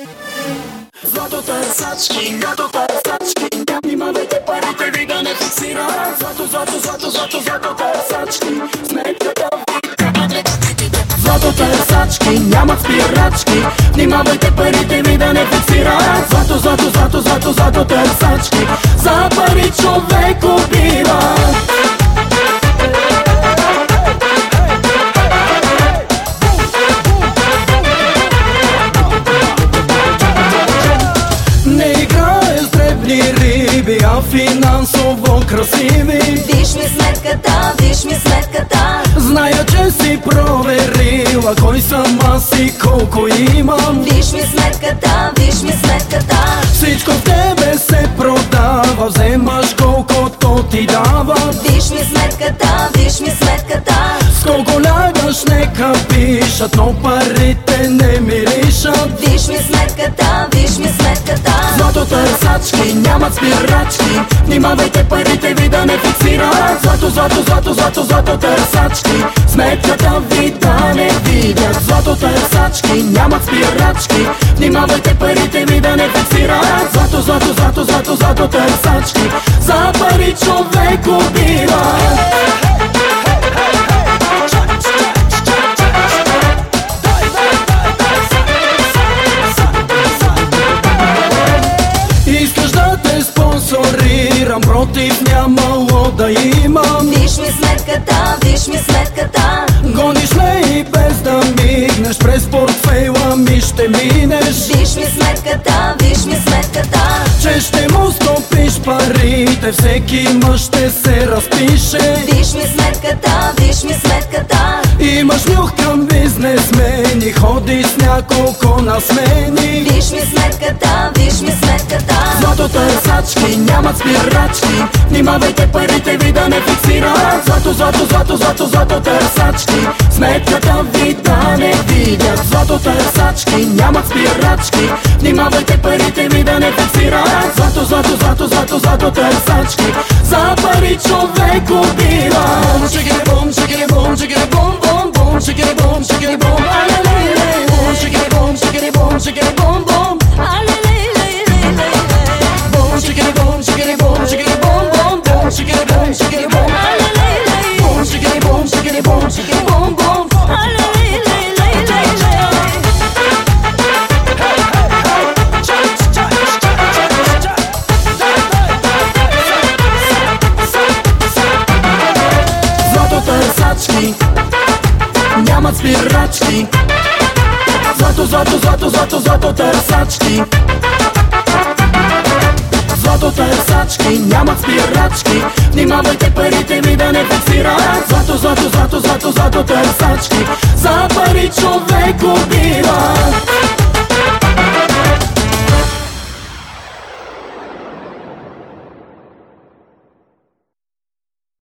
Злато търсачки, като търсачки, внимавайте парите ви да не фиксират. Злато, злато, злато, злато, злато търсачки, сметката ви. Злато търсачки, нямат спирачки, внимавайте парите ви да не фиксират. Злато, злато, злато, злато, злато търсачки, за пари човек убива. А финансово красиви. Виж ми сметката, виж ми сметката. Зная, че си проверила кой съм аз и колко имам. Виж ми сметката, виж ми сметката. Всичко в тебе се продава, вземаш колкото ти дава. Виж ми сметката, виж ми сметката. С колко лягаш нека пишат, но парите не миришат. Виж ми сметката, виж ми сметката. Злато търсачки, нямат спирачки, внимавайте парите ви да не фиксират. Злато, злато, злато, злато, злато търсачки, сметката ви да не видят. Злато търсачки, нямат спирачки, внимавайте парите ви да не фиксират. Злато, злато, злато, злато, злато търсачки, за пари човек убива. Против нямало да имам. Виж ми сметката, виж ми сметката. Гониш ме и без да мигнеш, през портфейла ми ще минеш. Виж ми сметката, виж ми сметката. Че ще му стопиш парите, всеки мъж ще се разпише. Виж ми сметката, виж ми сметката. Имаш нюх към бизнесмени, ходи с няколко на смени. Виж ми сметката, виж ми сметката. Злато търсачки, нямат спирачки, внимавайте парите ви да не фиксират. Злато, злато, злато, злато, злато търсачки, сметката ви да не видят. Злато търсачки, нямат спирачки, внимавайте парите ви да не фиксират. Злато, злато, злато, злато, злато търсачки, за пари човек убива. Чикири бум, чикири бум, чикири бум, бум, бум, чикири бум, чикири бум, алелеле. Чикири бум, чикири бум, чикири бум, бум, алелеле. Бум, чикири бум, чикири бум, чикири бум, бум, бум, чикири бум, чикири бум, алелеле. Бум, чикири бум, чикири бум, чикири бум, бум, алелеле. Нямат спирачки. Злато, злато, злато, злато, злато търсачки. Злато търсачки, нямат спирачки, внимавайте парите ви да не фиксират. Злато, злато, злато, злато, злато търсачки, за пари човек убива.